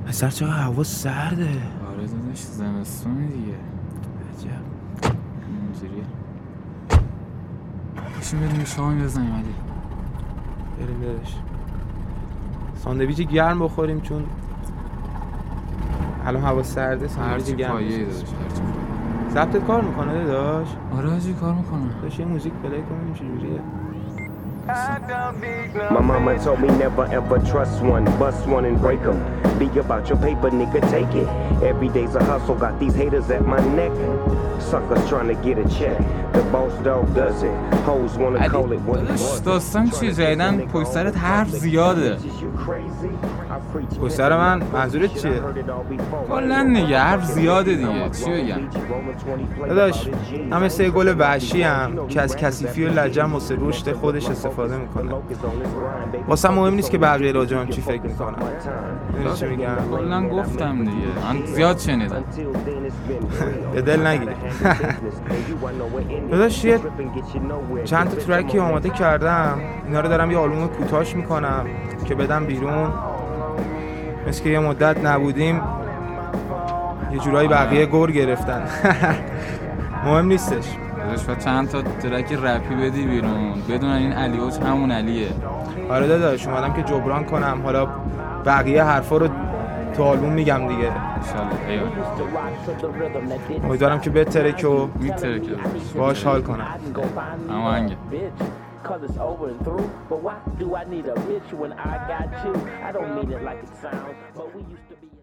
پسر چقدر هوا سرده. آره داداش زمستونه دیگه. عجب. اینجوریه. باشیم بریم شام بزنیم علی. بریم داداش. ساندویچ گرم بخوریم چون الان هوا سرده. ساندویچ گرم. پایه داداش. ضبطت کار میکنه داداش؟ آره حاجی کار میکنه. داداش یه موزیک پلی کنیم چجوریه؟ My mama told me never ever trust one, bust one and break them. Be about your paper, nigga, take it. Every day's a hustle, got these haters at my neck. Suckers trying to get a check. The boss dog does it. Hoes wanna call it what it was. داستان چیه جدیدن پشت سرت حرف زیاده. پشت سر من منظورت چیه؟ کلا دیگه حرف زیاده دیگه. چی بگم؟ داداش من مثل یه گل وحشی ام که از کثیفی و لجم واسه رشد خودش استفاده میکنه. واسه مهم نیست که بقیه راجعم چی فکر میکنن. میدونی چی میگم؟ کلا گفتم دیگه. من زیاد شنیدم. به دل نگیری. داداش یه چند تا ترکی آماده کردم. اینا رو دارم یه آلبوم کوتاهش میکنم که بدم بیرون. مثل که یه مدت نبودیم یه جورایی بقیه گور گرفتن. مهم نیستش. داداش و چند تا ترک رپی بدی بیرون بدون این علی اوج همون علیه. آره داداش اومدم که جبران کنم. حالا بقیه حرفا رو تو آلبوم میگم دیگه انشالله. امیدوارم که بترک و میترکه باهاش حال کنم. اما هنگه Cause it's over and through, but why do I need a bitch when I got you? I don't mean it like it sounds, but we used to be